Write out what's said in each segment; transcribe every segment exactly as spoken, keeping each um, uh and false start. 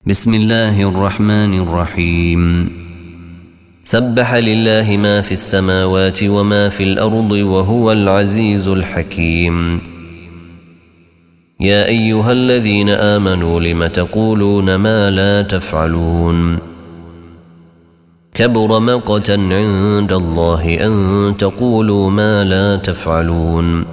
بسم الله الرحمن الرحيم. سبح لله ما في السماوات وما في الأرض وهو العزيز الحكيم. يا أيها الذين آمنوا لم تقولون ما لا تفعلون؟ كبر مقتا عند الله أن تقولوا ما لا تفعلون.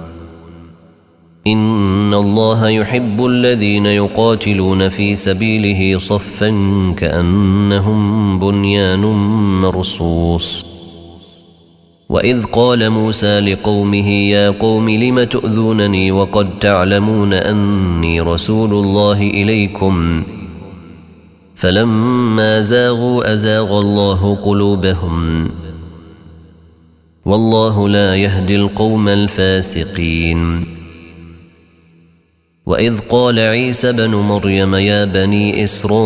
إن الله يحب الذين يقاتلون في سبيله صفا كأنهم بنيان مرصوص. وإذ قال موسى لقومه يا قوم لم تؤذونني وقد تعلمون أني رسول الله إليكم فلما زاغوا أزاغ الله قلوبهم والله لا يهدي القوم الفاسقين. وإذ قال عيسى بن مريم يا بني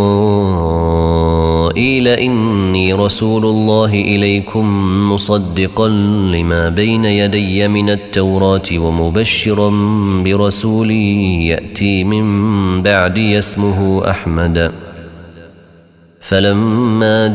إسرائيل إني رسول الله إليكم مصدقا لما بين يدي من التوراة ومبشرا برسول يأتي من بعدي اسمه أحمد. فلما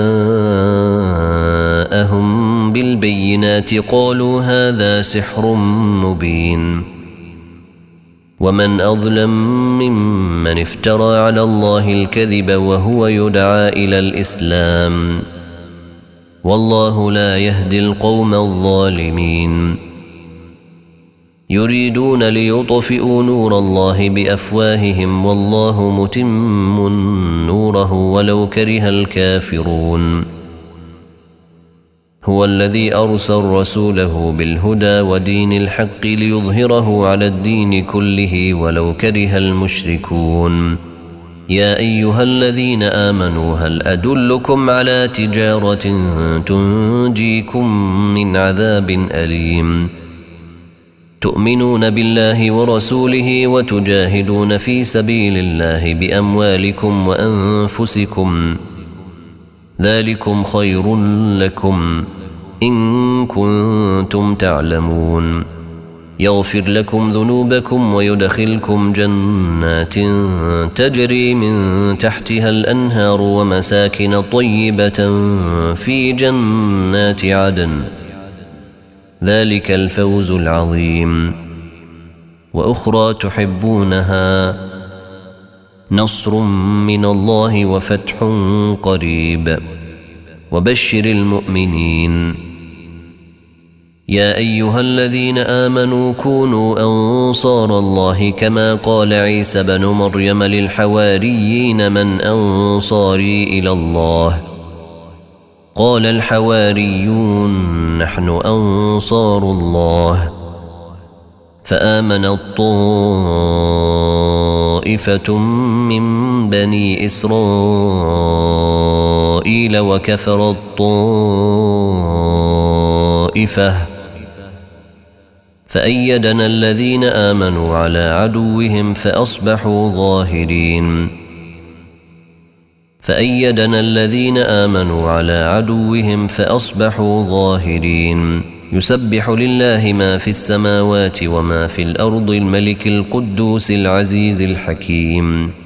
جاءهم بالبينات قالوا هذا سحر مبين. ومن أظلم ممن افترى على الله الكذب وهو يدعى إلى الإسلام والله لا يهدي القوم الظالمين. يريدون ليطفئوا نور الله بأفواههم والله متم نوره ولو كره الكافرون. هو الذي أرسل رسوله بالهدى ودين الحق ليظهره على الدين كله ولو كره المشركون. يا أيها الذين آمنوا هل أدلكم على تجارة تنجيكم من عذاب أليم تؤمنون بالله ورسوله وتجاهدون في سبيل الله بأموالكم وأنفسكم ذلكم خير لكم إن كنتم تعلمون. يغفر لكم ذنوبكم ويدخلكم جنات تجري من تحتها الأنهار ومساكن طيبة في جنات عدن ذلك الفوز العظيم. وأخرى تحبونها نصر من الله وفتح قريب وبشر المؤمنين. يا أيها الذين آمنوا كونوا أنصار الله كما قال عيسى بن مريم للحواريين من أنصاري إلى الله قال الحواريون نحن أنصار الله. فآمن الطائفة من بني إسرائيل وكفر الطائفة فأيدنا الذين آمنوا على عدوهم فأصبحوا ظاهرين. فأيدنا الذين آمنوا على عدوهم فأصبحوا ظاهرين. يسبح لله ما في السماوات وما في الأرض الملك القدوس العزيز الحكيم.